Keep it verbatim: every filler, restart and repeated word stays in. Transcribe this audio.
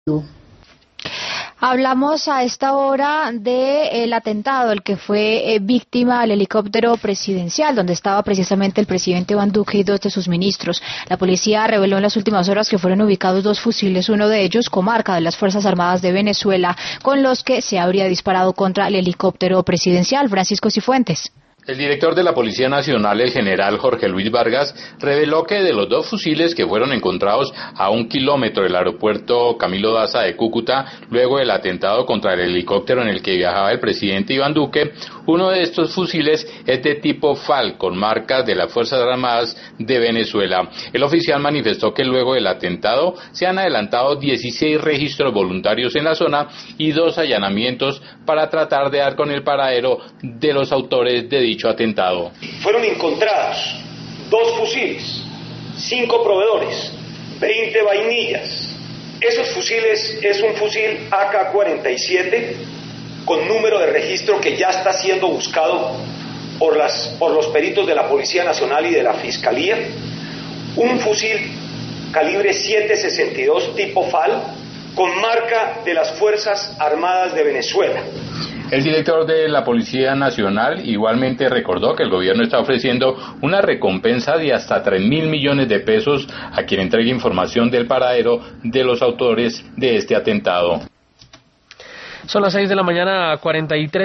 Hablamos a esta hora del atentado, el que fue eh, víctima del helicóptero presidencial, donde estaba precisamente el presidente Iván Duque y dos de sus ministros. La policía reveló en las últimas horas que fueron ubicados dos fusiles, uno de ellos comarca de las Fuerzas Armadas de Venezuela, con los que se habría disparado contra el helicóptero presidencial. Francisco Cifuentes. El director de la Policía Nacional, el general Jorge Luis Vargas, reveló que de los dos fusiles que fueron encontrados a un kilómetro del aeropuerto Camilo Daza de Cúcuta, luego del atentado contra el helicóptero en el que viajaba el presidente Iván Duque, uno de estos fusiles es de tipo F A L, con marcas de las Fuerzas Armadas de Venezuela. El oficial manifestó que luego del atentado se han adelantado dieciséis registros voluntarios en la zona y dos allanamientos para tratar de dar con el paradero de los autores de dicho atentado. Fueron encontrados dos fusiles, cinco proveedores, veinte vainillas. Esos fusiles es un fusil A K cuarenta y siete con número de registro que ya está siendo buscado por, las, por los peritos de la Policía Nacional y de la Fiscalía, un fusil calibre siete sesenta y dos tipo F A L con marca de las Fuerzas Armadas de Venezuela. El director de la Policía Nacional igualmente recordó que el gobierno está ofreciendo una recompensa de hasta tres mil millones de pesos a quien entregue información del paradero de los autores de este atentado. Son las seis de la mañana, cuarenta y tres